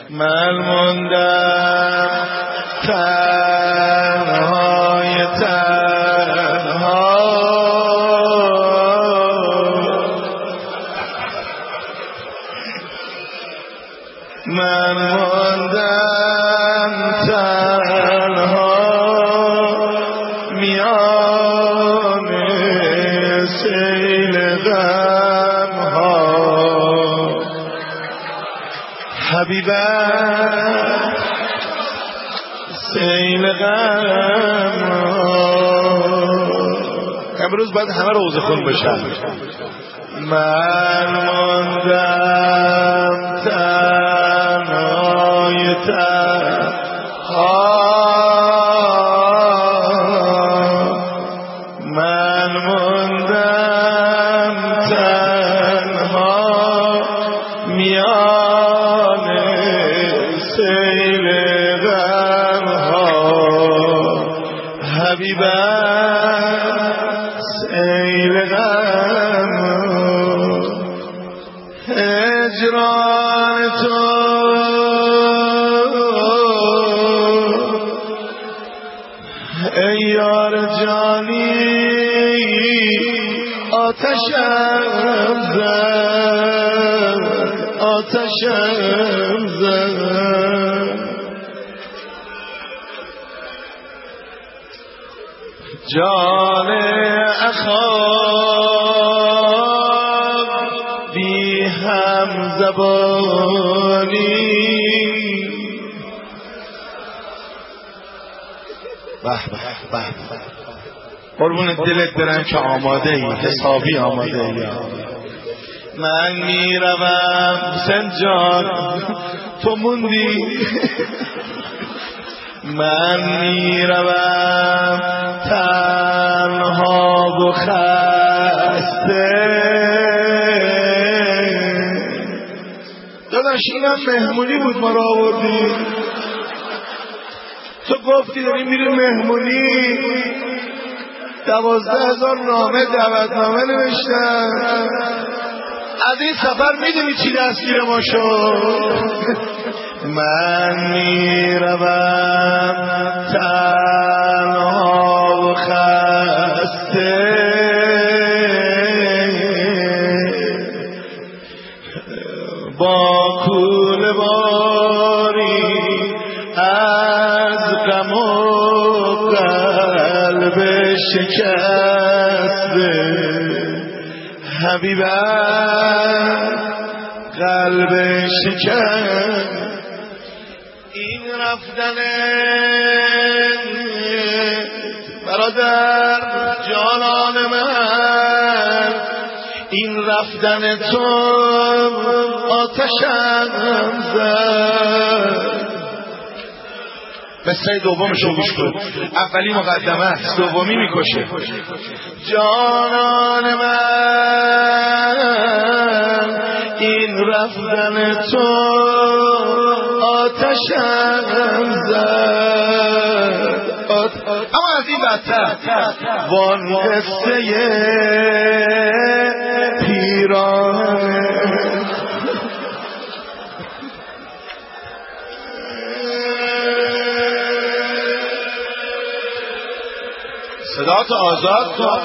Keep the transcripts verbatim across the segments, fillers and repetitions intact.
من موندم تنهای تنها، من موندم تنها میان سیل غم ها. حبیبم سیل غم ها. امروز باید همه روزه خون بشن. من موندم تنهای تنها، من موندم تنها میان سیل غم ها. حبیبم سیل غم ها. هجران تو ای یار جانی آتشم زد، آتشم زد. جان اخوان بی هم زبانی. به به به قربون دلت برم که آماده ای، حسابی آماده ای. من میروم سنجان تو موندی، من میروم تنها و خسته. داداش اینم مهمونی بود ما را آوردی، تو گفتی داریم میریم مهمونی. دوازده هزار نامه دعوتنامه نوشتم. از این سفر میدونی چی دستگیر ما شد؟ من میروم تنها و خسته، با کوله باری از غم و قلب شکسته. حبیبم قلب شکست. این رفتن برادر جانان من، این رفتن تو آتشم زد. قصه دومشو گوش کن. اولی مقدمه است، دومی میکشه. جانان من این رفتن تو آتشم زد. اما از این بدتر وان قصه پیرانه. صدات آزاد کن.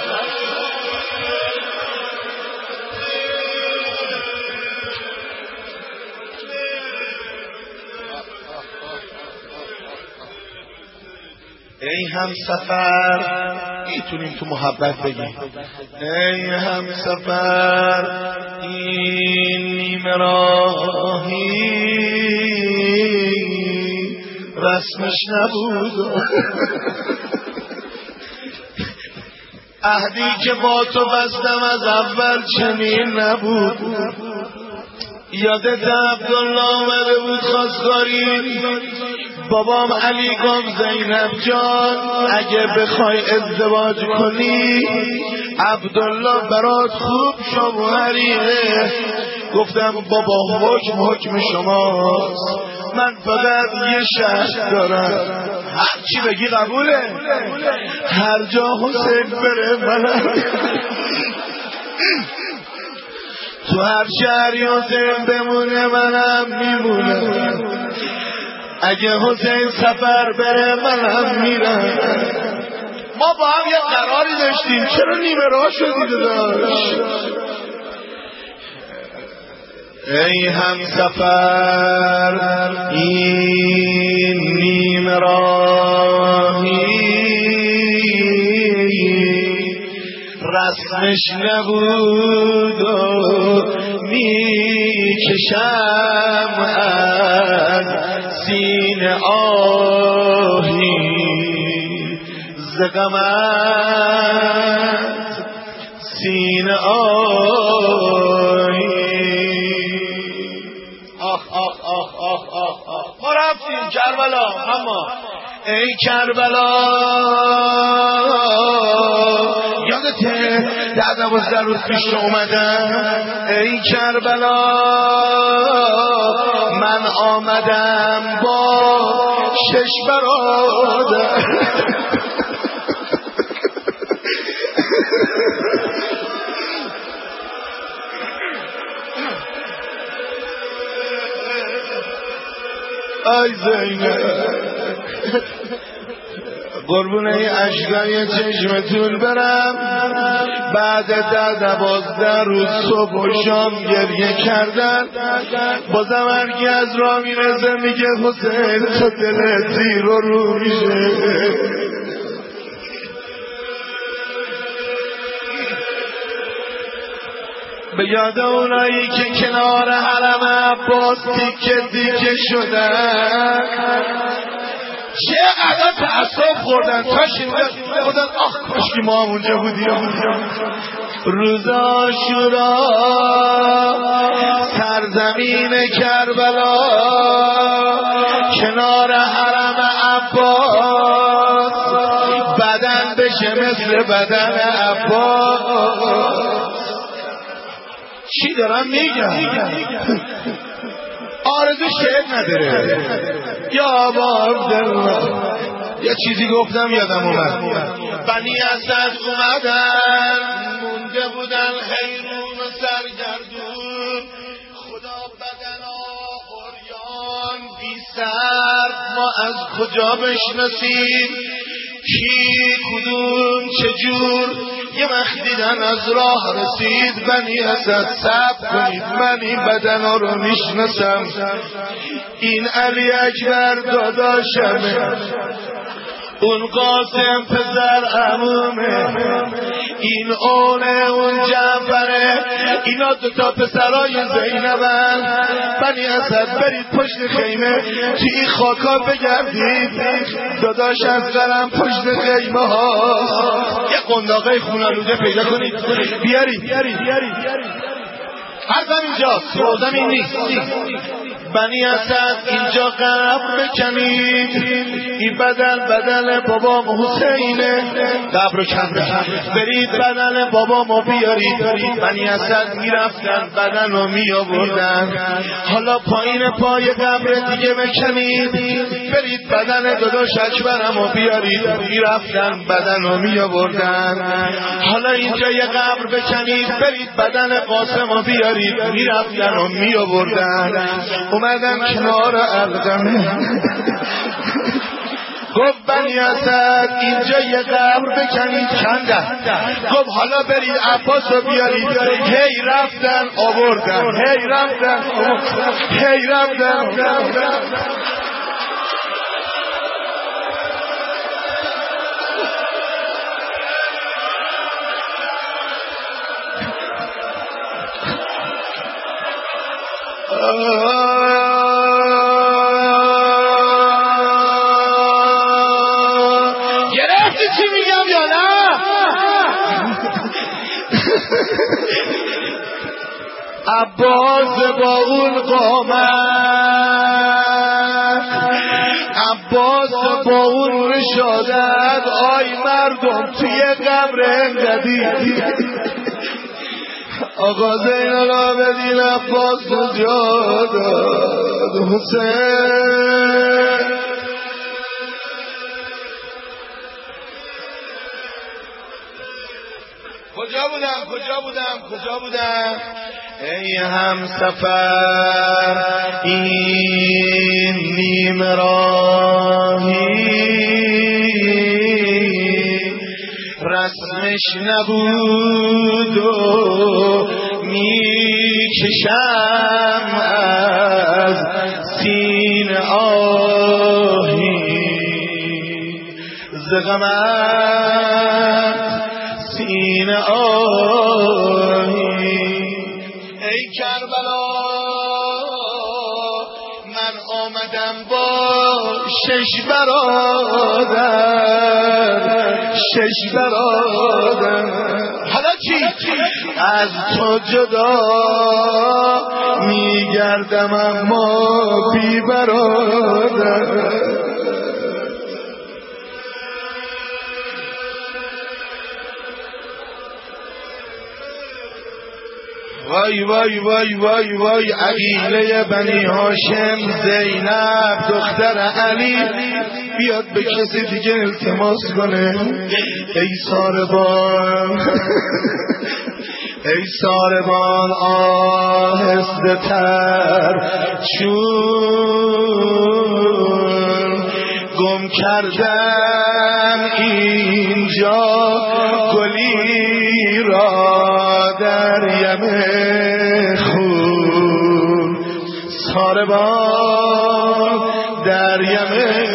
ای هم سفر، میتونیم تو محبت بگیم ای هم سفر این نیمه راهی رسمش نبود. عهدی که با تو بستم از اول چنین نبود. یادت عبدالله آمده بود خواستگاری، بابام علی گفت زینب جان اگه بخوای ازدواج کنی عبدالله برات خوب شوهریه. گفتم بابا حکم حکم شماست، من فقط یه شرط دارم، هر چی بگی قبوله، هر جا حسین بره منم. تو هر شهری حسین بمونه منم میمونم، اگه حسین سفر بره منم میرم. ما با هم یه قراری داشتیم، چرا نیمه راه شدی داداش؟ ای هم سفر این نیمه راهی رسمش نبود و میکشم از سینه آهی ز غمت سینه آهی. آخ آخ آخ آخ آخ آخ ما رفتیم کربلا. اما ای کربلا یادته ده دوازده روز پیش اومدم؟ ای کربلا من آمدم با شش برادر. آی زینب قربونه اشکای چشمتون برم. بعد ده دوازده روز صبح و شام گریه کردن، بازم هرکی از راه میرسه میگه حسین تو دلت زیر و رو میشه. به یاد اونایی که کنار حرم عباس تیکه تیکه شدن، چقدر تعصب خوردن تا شنیدن خودن آخ کاشکی ما هم اونجا بودیم. روز عاشورا سرزمین کربلا کنار حرم عباس بدن بشه مثل بدن عباس. چی دارم میگم؟ آرزو شعر نداره یا باب دلم. یه چیزی گفتم یادم اومد. بنی اسد اومدن مونده بودن حیرون و سرگردون، خدا بدنا عریان بی سر ما از کجا بشناسیم کی کدوم چجور. یه وقت دیدن از راه رسید بنی اسد صبر کنید من این بدن ها رو میشناسم. این علی اکبر داداشمه، اون قاسم پسر عمومه، این اونه اون جعفره، اینا دوتا پسرای زینبن. بنی اسد برید پشت خیمه توی این خاکا بگردید، داداش از قرم پشت خیمه ها یه قنداقای خونالوده پیدا کنید بیارید. حرفم اینجاست، روزم این نیست. بنی اسد اینجا قبر بکنید، این بدن بدن بابام حسینه، قبر کن برید بدن بابامو بیارید. بنی اسد میرفتن بدن رو میآوردن. حالا پایین پای قبر دیگه بکنید، برید بدن داداش اکبرمو بیارید. میرفتن بدن رو میآوردن. حالا اینجا یه قبر بکنید، برید بدن قاسمو بیارید. میرفتن و میآوردن. اومدن کنار علقمه، گفت بنی اسد اینجا یه قبر بکنید چنده. گفت حالا برید عباس رو بیارید. هی رفتن آوردن، هی رفتن هی رفتن. گرفتی چی میگم یا نه؟ عباس با اون قامت، عباس با اون رشادت، آی مردم توی قبر انقدی آقا زین العابدین عباس نجات حسین. کجا بودم کجا بودم کجا بودم ای همسفر این نیم راهی رسمش نبود و میکشم از سینه آهی ز غمت سینه آهی ای کربلا من آمدم با شش برادر شش برادر حالا چی؟ از تو جدا میگردم اما بی برادر وای وای وای وای وای عقیله بنی هاشم زینب دختر علی بیاد به کسی دیگه التماس کنه ای ساربان ای ساربان آهسته تر چون گم کردم اینجا گلی را در یم خون ساربان در یم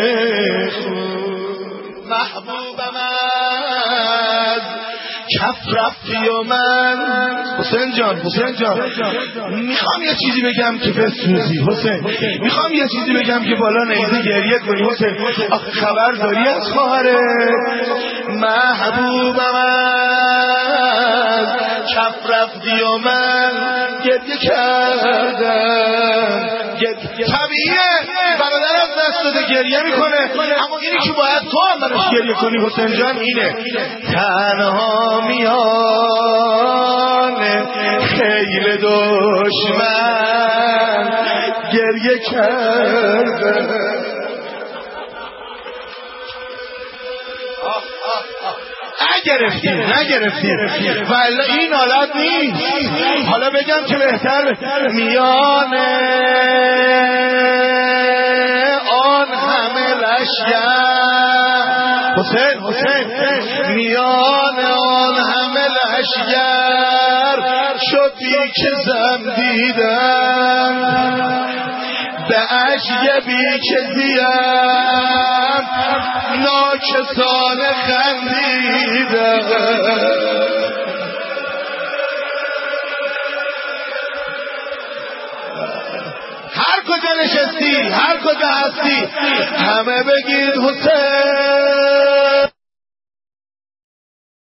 خون محبوبم از کف رفتی و من حسین جان حسین جان میخوام یه چیزی بگم که بسوزی حسین میخوام یه چیزی بگم که بالا نیزه گریه کنی حسین آخه خبر داری از خواهرت محبوبم از کف رفتی و من گریه کردم طبیعیه برادر از دست داده گریه میکنه اما اینی که باید تو هم برش گریه کنی حسین جان اینه تنها میان خیل دشمن گریه کرده نگرفتیم نگرفتیم ولی این حالت نیست حالا بگم که بهتر میان آن همه لشگر حسین حسین میان آن همه لشگر شدی که زم دیدم به عشق بی که زیم ناکسانه خندیدم هر کجا نشستی هر کجا هستی همه بگید حسین